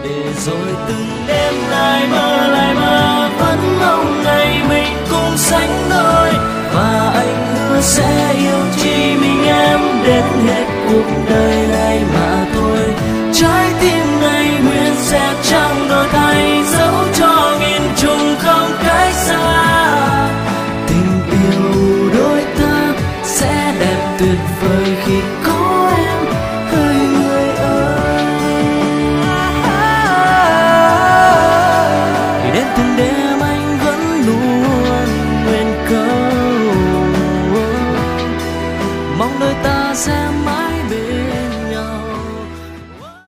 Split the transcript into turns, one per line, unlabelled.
để rồi từng đêm lại mơ vẫn mong ngày mình cùng sánh đôi, và anh hứa sẽ yêu chỉ mình em đến hết cuộc đời này mà thôi. Trái tim này nguyện sẽ chẳng đổi thay, dẫu cho nghìn trùng không cách xa. Tình yêu đôi ta sẽ đẹp tuyệt vời khi có em, hỡi người ơi. Để đến từng